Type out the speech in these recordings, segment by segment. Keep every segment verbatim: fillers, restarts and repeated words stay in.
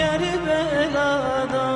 Kerbela'da.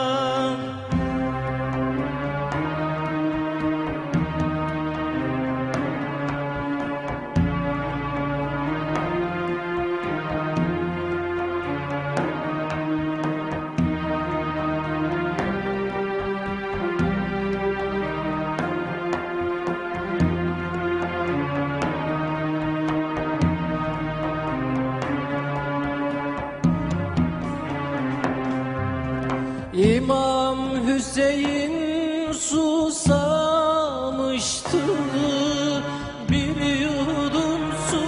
İmam Hüseyin susamıştı, bir yudum su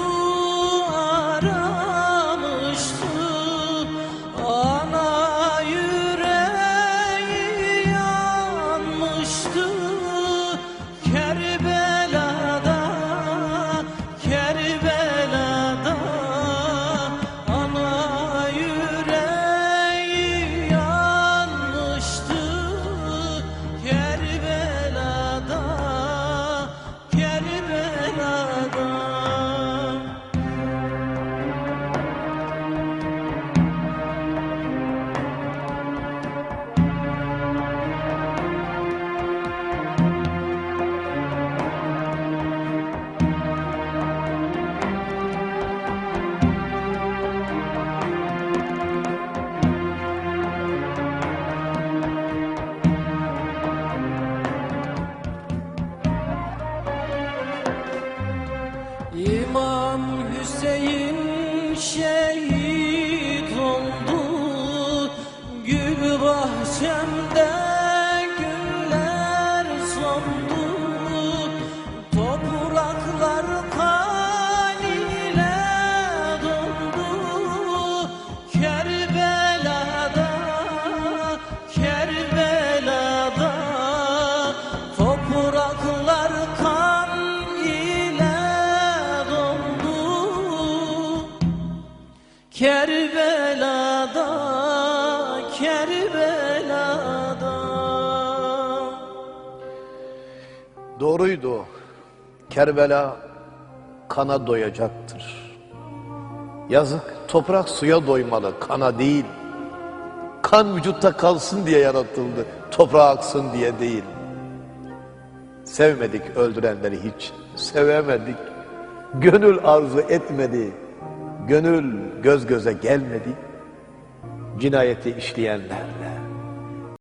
aramıştı. Ana yüreği yanmıştı Kerbela'da, Kerbela'da. Ana yüreği yanmıştı Kerbela'da, Kerbela'da. İmam Hüseyin şehit oldu, gül bahçemde güller soldu. Topraklar kan ile doldu Kerbela'da, Kerbela'da. Topraklar kan ile doldu Kerbela'da, Kerbela'da. Doğruydu. Kerbela kana doyacaktır. Yazık, toprak suya doymalı, kana değil. Kan vücutta kalsın diye yaratıldı, toprağa aksın diye değil. Sevmedik öldürenleri hiç, sevemedik. Gönül arzu etmedi, gönül göz göze gelmedi. Cinayeti işleyenlerle,